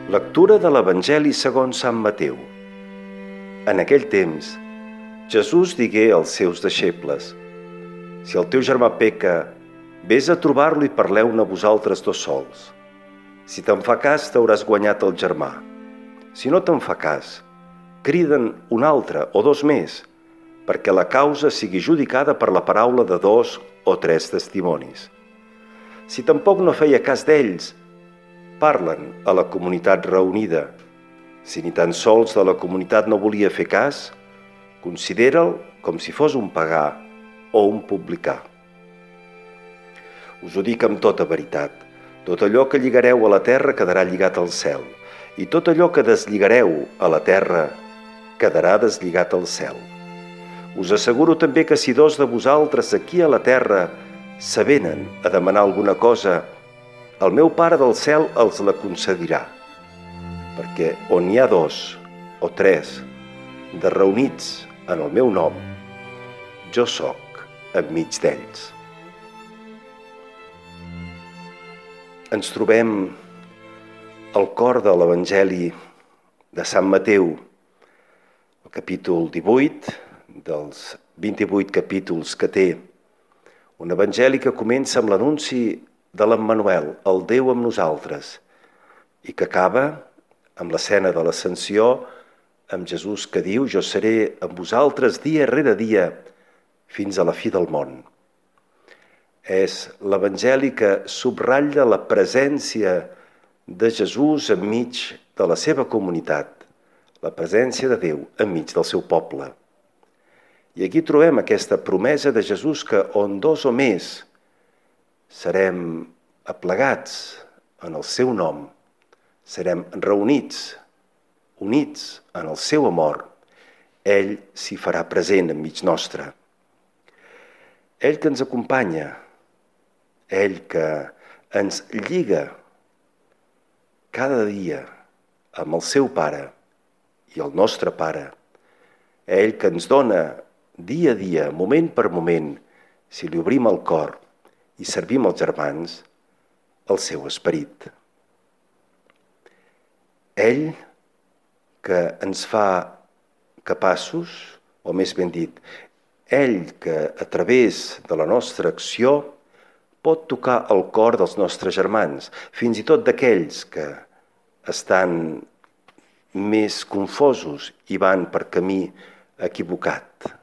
Lectura de l'Evangeli segons Sant Mateu. En aquell temps, Jesús digué als seus deixebles: Si el teu germà peca, vés a trobar-lo i parleu-ne vosaltres dos sols. Si te'n fa cas, t'hauràs guanyat el germà. Si no te'n fa cas, criden un altre o dos més, perquè la causa sigui judicada per la paraula de 2 o 3 testimonis. Si tampoc no feia cas d'ells, parlen a la comunitat reunida. Si ni tan sols de la comunitat no volia fer cas, considera'l com si fos un pagà o un publicà. Us ho dic amb tota veritat, tot allò que lligareu a la terra quedarà lligat al cel, i tot allò que deslligareu a la terra quedarà deslligat al cel. Us asseguro també que si 2 de vosaltres aquí a la terra s'avenen a demanar alguna cosa, el meu Pare del cel els la concedirà, perquè on hi ha 2 o 3 de reunits en el meu nom, jo sóc enmig d'ells. Ens trobem al cor de l'Evangeli de Sant Mateu, el capítol 18, dels 28 capítols que té, un evangeli que comença amb l'anunci de l'Emmanuel, el Déu amb nosaltres, i que acaba amb l'escena de l'Ascensió, amb Jesús que diu: jo seré amb vosaltres dia rere dia fins a la fi del món. És l'evangeli que subratlla la presència de Jesús enmig de la seva comunitat, la presència de Déu enmig del seu poble. I aquí trobem aquesta promesa de Jesús que on 2 o més serem aplegats en el seu nom, serem reunits, units en el seu amor, ell s'hi farà present enmig nostre. Ell que ens acompanya, ell que ens lliga cada dia amb el seu Pare i el nostre Pare, ell que ens dona dia a dia, moment per moment, si li obrim el cor i servim els germans, el seu esperit. Ell que ens fa capaços, o més ben dit, ell que a través de la nostra acció pot tocar el cor dels nostres germans, fins i tot d'aquells que estan més confosos i van per camí equivocat.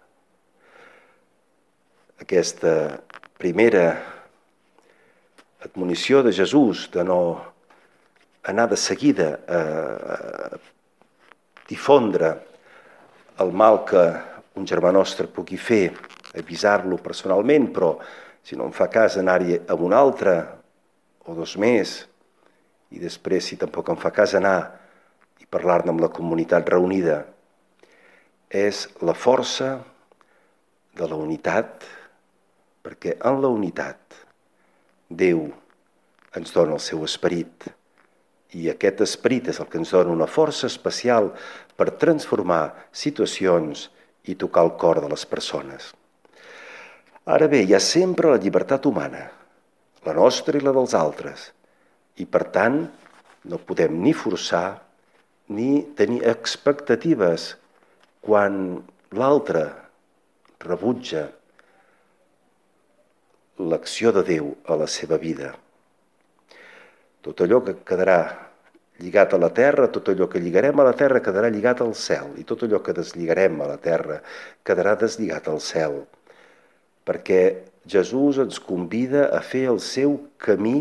Aquesta primera admonició de Jesús de no anar de seguida a difondre el mal que un germà nostre pugui fer, avisar-lo personalment, però si no em fa cas anar-hi amb un altre o 2 més, i després si tampoc em fa cas anar i parlar-ne amb la comunitat reunida, és la força de la unitat, perquè en la unitat Déu ens dona el seu esperit, i aquest esperit és el que ens dona una força especial per transformar situacions i tocar el cor de les persones. Ara bé, hi ha sempre la llibertat humana, la nostra i la dels altres, i per tant no podem ni forçar ni tenir expectatives quan l'altre rebutja l'acció de Déu a la seva vida. Tot allò que quedarà lligat a la terra, tot allò que lligarem a la terra quedarà lligat al cel, i tot allò que deslligarem a la terra quedarà deslligat al cel, perquè Jesús ens convida a fer el seu camí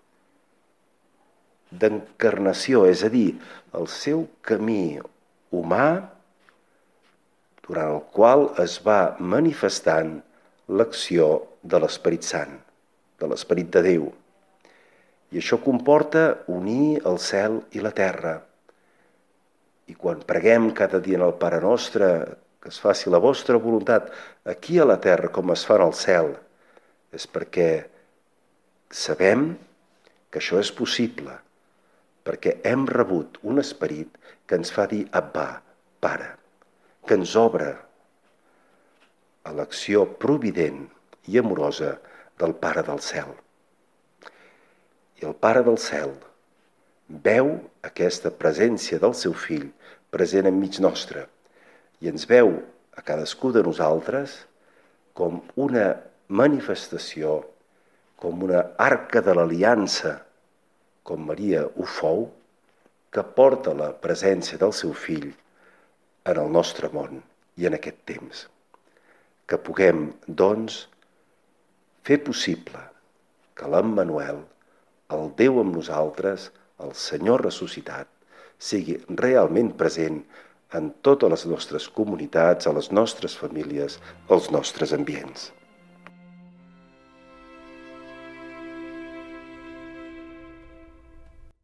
d'encarnació, és a dir, el seu camí humà, durant el qual es va manifestant l'acció de l'Esperit Sant, de l'Esperit de Déu. I això comporta unir el cel i la terra. I quan preguem cada dia en el Pare Nostre que es faci la vostra voluntat aquí a la terra com es fa en el cel, és perquè sabem que això és possible, perquè hem rebut un esperit que ens fa dir Abbà, Pare, que ens obre a l'acció provident i amorosa del Pare del cel. I el Pare del cel veu aquesta presència del seu fill present enmig nostre i ens veu a cadascú de nosaltres com una manifestació, com una arca de l'aliança, com Maria ho fou, que porta la presència del seu fill en el nostre món i en aquest temps. Que puguem, doncs, fer possible que l'Emmanuel, el Déu amb nosaltres, el Senyor ressuscitat, sigui realment present en totes les nostres comunitats, a les nostres famílies, als nostres ambients.